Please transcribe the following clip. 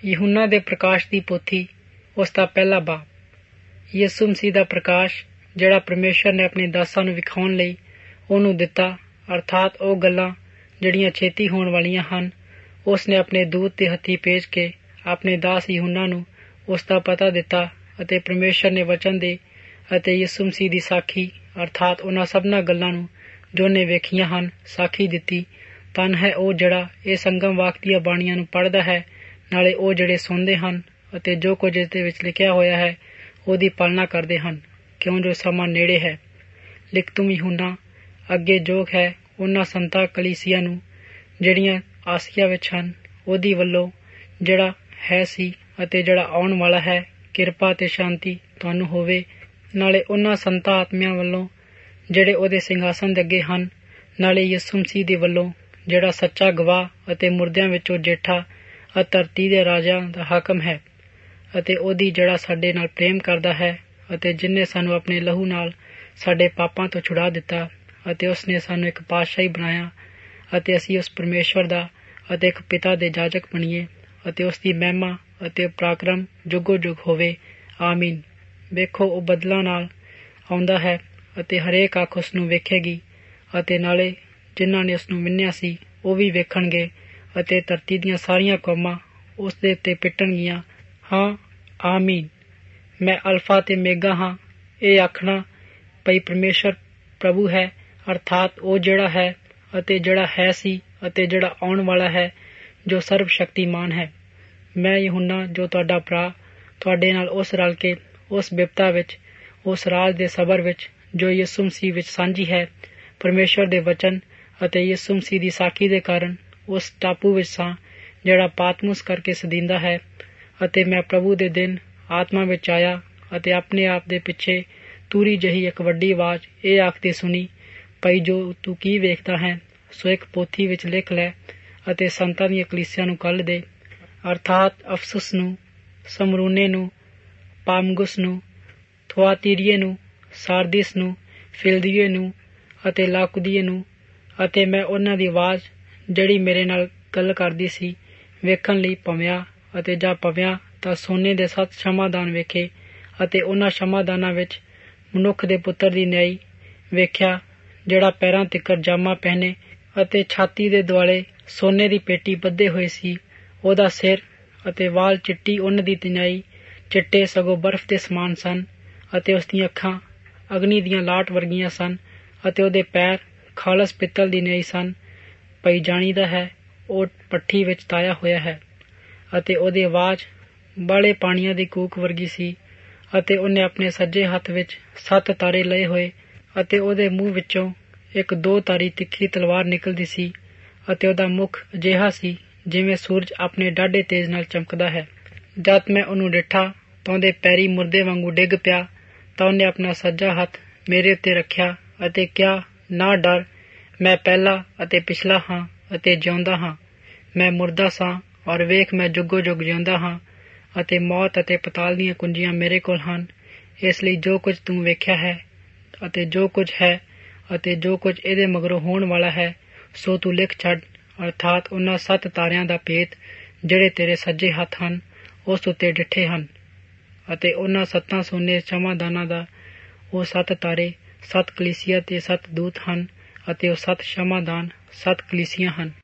यूहन्ना दे प्रकाश दी पोथी उसका पहला बाब। यीशु मसीह दा प्रकाश जिहड़ा परमेश्वर ने अपने दासां नूं विखाउण लई ਉਹਨੂੰ ਦਿੱਤਾ, अर्थात ਉਹ ਗੱਲਾਂ ਜਿਹੜੀਆਂ ਛੇਤੀ ਹੋਣ ਵਾਲੀਆਂ ਹਨ, ਉਸ ਨੇ ਆਪਣੇ ਦੂਤ ਦੇ ਹੱਥੀਂ ਭੇਜ ਕੇ ਆਪਣੇ ਦਾਸ यूहन्ना ਨੂੰ ਉਸ ਦਾ ਪਤਾ ਦਿੱਤਾ ਅਤੇ ਪਰਮੇਸ਼ਰ ਨੇ ਵਚਨ ਦੇ ਅਤੇ ਯਿਸੂ ਮਸੀਹ ਦੀ ਸਾਖੀ अर्थात ਉਹਨਾਂ ਸਭਨਾਂ ਗੱਲਾਂ ਨੂੰ ਜੋ ਨੇ ਵੇਖੀਆਂ ਹਨ ਸਾਖੀ ਦਿੱਤੀ। ਧੰਨ ਹੈ ਉਹ ਜਿਹੜਾ ਇਹ ਸੰਗਮ ਵਾਕ ਦੀਆਂ ਬਾਣੀਆਂ ਨੂੰ ਪੜ੍ਹਦਾ ਹੈ, ਨਾਲੇ ਉਹ ਜਿਹੜੇ ਸੁਣਦੇ ਹਨ ਅਤੇ ਜੋ ਕੁਝ ਇਸ ਦੇ ਵਿੱਚ ਲਿਖਿਆ ਹੋਇਆ ਹੈ ਉਹਦੀ ਪਾਲਣਾ ਕਰਦੇ ਹਨ, ਕਿਉਂ ਜੋ ਸਮਾਂ ਨੇੜੇ ਹੈ। ਲਿਖਤੂ यूहन्ना ਅੱਗੇ ਜੋਗ ਹੈ ਉਹਨਾਂ ਸੰਤਾਂ ਕਲੀਸਿਆ ਨੂੰ ਜਿਹੜੀਆਂ ਆਸੀਆ ਵਿੱਚ ਹਨ, ਉਹਦੀ ਵੱਲੋਂ ਜਿਹੜਾ ਹੈ ਸੀ ਅਤੇ ਜਿਹੜਾ ਆਉਣ ਵਾਲਾ ਹੈ, ਕਿਰਪਾ ਅਤੇ ਸ਼ਾਂਤੀ ਤੁਹਾਨੂੰ ਹੋਵੇ। ਨਾਲੇ ਉਹਨਾਂ ਸੰਤਾਂ ਆਤਮਿਆਂ ਵੱਲੋਂ ਜਿਹੜੇ ਉਹਦੇ ਸਿੰਘਾਸਨ ਦੇ ਅੱਗੇ ਹਨ, ਨਾਲੇ ਯਿਸੂ ਮਸੀਹ ਦੇ ਵੱਲੋਂ ਜਿਹੜਾ ਸੱਚਾ ਗਵਾਹ ਅਤੇ ਮੁਰਦਿਆਂ ਵਿੱਚੋਂ ਜੇਠਾ ਅਤੇ ਧਰਤੀ ਦੇ ਰਾਜਿਆਂ ਦਾ ਹਾਕਮ ਹੈ, ਅਤੇ ਉਹਦੀ ਜਿਹੜਾ ਸਾਡੇ ਨਾਲ ਪ੍ਰੇਮ ਕਰਦਾ ਹੈ ਅਤੇ ਜਿਹਨੇ ਸਾਨੂੰ ਆਪਣੇ ਲਹੂ ਨਾਲ ਸਾਡੇ ਪਾਪਾਂ ਤੋਂ ਛੁਡਾ ਦਿੱਤਾ ਅਤੇ ਉਸਨੇ ਸਾਨੂੰ ਇੱਕ ਪਾਤਸ਼ਾਹੀ ਬਣਾਇਆ ਅਤੇ ਅਸੀਂ ਉਸ ਪਰਮੇਸ਼ਵਰ ਦਾ ਅਤੇ ਇੱਕ ਪਿਤਾ ਦੇ ਜਾਜਕ ਬਣੀਏ ਅਤੇ ਉਸ ਦੀ ਮਹਿਮਾ ਅਤੇ ਪਰਾਕਰਮ ਜੁਗੋ ਜੁਗ ਹੋਵੇ। ਆਮੀਨ। ਵੇਖੋ ਉਹ ਬਦਲਾਂ ਨਾਲ ਆਉਂਦਾ ਹੈ ਅਤੇ ਹਰੇਕ ਅੱਖ ਉਸ ਨੂੰ ਵੇਖੇਗੀ ਅਤੇ ਨਾਲੇ ਜਿਨ੍ਹਾਂ ਨੇ ਉਸ ਨੂੰ ਮਿੰਨਿਆ ਸੀ ਉਹ ਵੀ ਵੇਖਣਗੇ ਅਤੇ ਧਰਤੀ ਦੀਆਂ ਸਾਰੀਆਂ ਕੌਮਾਂ ਉਸ ਦੇ ਉੱਤੇ ਪਿੱਟਣਗੀਆਂ। ਹਾਂ, ਆਮੀਨ। ਮੈਂ ਅਲਫਾ ਤੇ ਮੇਗਾ ਹਾਂ, ਇਹ ਆਖਣਾ ਭਈ ਪਰਮੇਸ਼ਰ ਪ੍ਰਭੂ ਹੈ, ਅਰਥਾਤ ਉਹ ਜਿਹੜਾ ਹੈ ਅਤੇ ਜਿਹੜਾ ਹੈ ਸੀ ਅਤੇ ਜਿਹੜਾ ਆਉਣ ਵਾਲਾ ਹੈ, ਜੋ ਸਰਬ ਸ਼ਕਤੀਮਾਨ ਹੈ। ਮੈਂ यूहन्ना ਜੋ ਤੁਹਾਡਾ ਭਰਾ ਤੁਹਾਡੇ ਨਾਲ ਉਸ ਰਲ ਕੇ ਉਸ ਬਿਪਤਾ ਵਿੱਚ, ਉਸ ਰਾਜ ਦੇ ਸਬਰ ਵਿੱਚ ਜੋ ਯਿਸੂ ਮਸੀਹ ਵਿੱਚ ਸਾਂਝੀ ਹੈ, ਪਰਮੇਸ਼ਵਰ ਦੇ ਵਚਨ ਅਤੇ ਯਿਸੂ ਮਸੀਹ ਦੀ ਸਾਖੀ ਦੇ ਕਾਰਨ ਉਸ ਟਾਪੂ ਵਿੱਚ ਸਾਂ ਜਿਹੜਾ ਪਾਤਮੁਸ ਕਰਕੇ ਸਦੀਂਦਾ ਹੈ। ਅਤੇ ਮੈਂ ਪ੍ਰਭੂ ਦੇ ਦਿਨ ਆਤਮਾ ਵਿੱਚ ਆਇਆ ਅਤੇ ਆਪਣੇ ਆਪ ਦੇ ਪਿੱਛੇ ਤੂਰੀ ਜਿਹੀ ਇੱਕ ਵੱਡੀ ਆਵਾਜ਼ ਇਹ ਆਖਦੀ ਸੁਣੀ, ਭਈ ਜੋ ਤੂੰ ਕੀ ਵੇਖਦਾ ਹੈ ਸੋ ਇੱਕ ਪੋਥੀ ਵਿੱਚ ਲਿਖ ਲੈ ਅਤੇ ਸੰਤਾਂ ਦੀਆਂ ਕਲੀਸਿਆਂ ਨੂੰ ਕੱਲ ਦੇ, ਅਰਥਾਤ ਅਫਸੁਸ ਨੂੰ, ਸਮਰੂਨੇ ਨੂੰ, ਪਾਮਗੁਸ ਨੂੰ, ਥੁਆਤੀਰੀਏ ਨੂੰ, ਸਾਰਦਿਸ ਨੂੰ, ਫਿਲਦੀਏ ਨੂੰ ਅਤੇ ਲਾਕੁਦੀਏ ਨੂੰ। ਅਤੇ ਮੈਂ ਉਹਨਾਂ ਦੀ ਆਵਾਜ਼ ਜਿਹੜੀ ਮੇਰੇ ਨਾਲ ਗੱਲ ਕਰਦੀ ਸੀ ਵੇਖਣ ਲਈ ਭੰਵਿਆ ਅਤੇ ਜਾਂ ਭੰਵਿਆ ਤਾਂ ਸੋਨੇ ਦੇ 7 ਸ਼ਮਾਦਾਨ ਵੇਖੇ ਅਤੇ ਉਹਨਾਂ ਸ਼ਮਾਦਾਨਾਂ ਵਿੱਚ ਮਨੁੱਖ ਦੇ ਪੁੱਤਰ ਦੀ ਨਿਆਈ ਵੇਖਿਆ, ਜਿਹੜਾ ਪੈਰਾਂ ਤਿੱਕਰ ਜਾਮਾ ਪਹਿਨੇ ਅਤੇ ਛਾਤੀ ਦੇ ਦੁਆਲੇ ਸੋਨੇ ਦੀ ਪੇਟੀ ਬੱਧੇ ਹੋਏ ਸੀ। ਉਹਦਾ ਸਿਰ ਅਤੇ ਵਾਲ ਚਿੱਟੀ ਉੱਨ ਦੀ ਤਿਨਾਈ ਚਿੱਟੇ ਸਗੋਂ ਬਰਫ਼ ਦੇ ਸਮਾਨ ਸਨ ਅਤੇ ਉਸ ਦੀਆਂ ਅੱਖਾਂ ਅਗਨੀ ਦੀਆਂ ਲਾਟ ਵਰਗੀਆਂ ਸਨ ਅਤੇ ਉਹਦੇ ਪੈਰ ਖਾਲਸ ਪਿੱਤਲ ਦੀ ਨਿਆਈ ਸਨ, ਭਈ ਜਾਣੀਦਾ ਹੈ ਉਹ ਭੱਠੀ ਵਿੱਚ ਤਾਇਆ ਹੋਇਆ ਹੈ। ਅਤੇ ਉਹਦੀ ਆਵਾਜ਼ ਬਾਲੇ ਪਾਣੀਆਂ ਦੀ ਕੂਕ ਵਰਗੀ ਸੀ ਅਤੇ ਉਹਨੇ ਆਪਣੇ ਸੱਜੇ ਹੱਥ ਵਿੱਚ 7 ਤਾਰੇ ਲਏ ਹੋਏ ਅਤੇ ਉਹਦੇ ਮੂੰਹ ਵਿੱਚੋਂ ਇੱਕ 2 ਤਾਰੀ ਤਿੱਖੀ ਤਲਵਾਰ ਨਿਕਲਦੀ ਸੀ ਅਤੇ ਉਹਦਾ ਮੁੱਖ ਅਜਿਹਾ ਸੀ ਜਿਵੇਂ ਸੂਰਜ ਆਪਣੇ ਡਾਢੇ ਤੇਜ਼ ਨਾਲ ਚਮਕਦਾ ਹੈ। ਜਦ ਮੈਂ ਉਹਨੂੰ ਡਿੱਠਾ ਤਾਂ ਉਹਦੇ ਪੈਰੀ ਮੁਰਦੇ ਵਾਂਗੂ ਡਿੱਗ ਪਿਆ, ਤਾਂ ਉਹਨੇ ਆਪਣਾ ਸੱਜਾ ਹੱਥ ਮੇਰੇ ਉੱਤੇ ਰੱਖਿਆ ਅਤੇ ਕਿਹਾ, ਨਾ ਡਰ, ਮੈਂ ਪਹਿਲਾ ਅਤੇ ਪਿਛਲਾ ਹਾਂ ਅਤੇ ਜਿਉਂਦਾ ਹਾਂ। ਮੈਂ ਮੁਰਦਾ ਸਾਂ ਔਰ ਵੇਖ ਮੈਂ ਜੁਗੋ ਜੁਗ ਜਿਉਂਦਾ ਹਾਂ ਅਤੇ ਮੌਤ ਅਤੇ ਪਤਾਲ ਦੀਆਂ ਕੁੰਜੀਆਂ ਮੇਰੇ ਕੋਲ ਹਨ। ਇਸ ਲਈ ਜੋ ਕੁਝ ਤੂੰ ਵੇਖਿਆ ਹੈ ਅਤੇ ਜੋ ਕੁਝ ਹੈ ਅਤੇ ਜੋ ਕੁਝ ਇਹਦੇ ਮਗਰੋਂ ਹੋਣ ਵਾਲਾ ਹੈ ਸੋ ਤੂੰ ਲਿਖ ਛੱਡ, ਅਰਥਾਤ ਉਹਨਾਂ 7 ਤਾਰਿਆਂ ਦਾ ਭੇਤ ਜਿਹੜੇ ਤੇਰੇ ਸੱਜੇ ਹੱਥ ਹਨ ਉਸ ਉੱਤੇ ਡਿੱਠੇ ਹਨ ਅਤੇ ਉਹਨਾਂ 7 ਸੋਨੇ ਸ਼ਮਾਦਾਨਾਂ ਦਾ ਉਹ 7 ਤਾਰੇ 7 ਕਲੀਸਿਆ ਤੇ 7 ਦੂਤ ਹਨ ਅਤੇ ਉਹ 7 ਸ਼ਮਾਦਾਨ 7 ਕਲੀਸਿਆਂ ਹਨ।